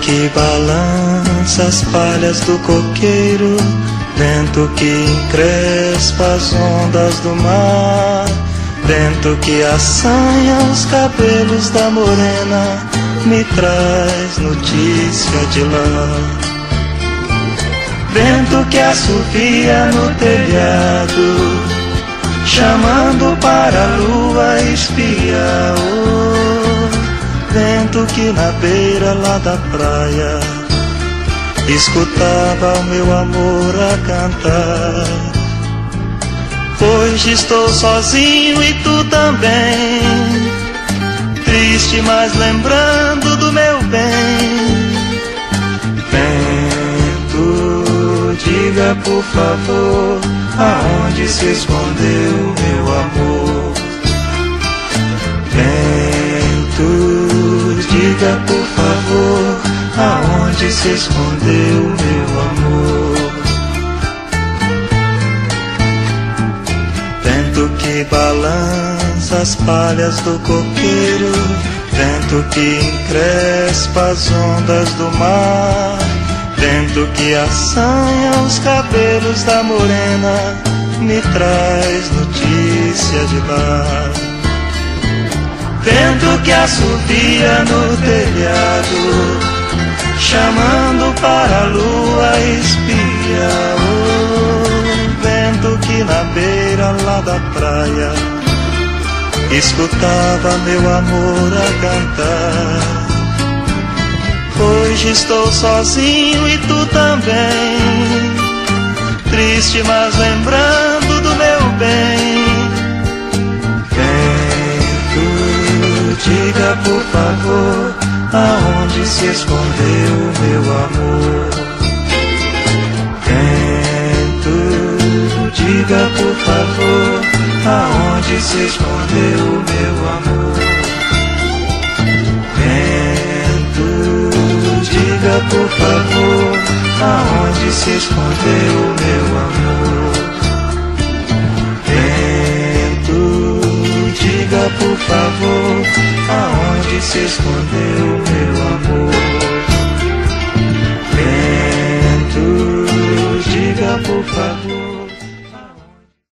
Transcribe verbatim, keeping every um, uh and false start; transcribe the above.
que balança as palhas do coqueiro, vento que encrespa as ondas do mar, vento que assanha os cabelos da morena, me traz notícia de lá. Vento que assovia no telhado, chamando para a lua espiar. Oh, vento que na beira lá da praia escutava o meu amor a cantar. Hoje estou sozinho e tu também, triste, mas lembrando do meu bem. Vento, diga por favor, aonde se escondeu meu amor? Vento, diga por favor, aonde se escondeu meu amor? Vento que balança as palhas do coqueiro, vento que encrespa as ondas do mar, vento que assanha os cabelos da morena, me traz notícia de lá. Vento que assovia no telhado, chamando para a lua espiar. Oh, vento que na beira lá da praia escutava meu amor a cantar. Hoje estou sozinho e tu também, triste, mas lembrando do meu bem. Vento, diga por favor, aonde se escondeu meu amor? Vento, diga por favor, aonde se escondeu meu amor? Vento, diga por favor, aonde se escondeu meu amor? Vento, diga por favor, aonde se escondeu meu amor? Vento, diga por favor.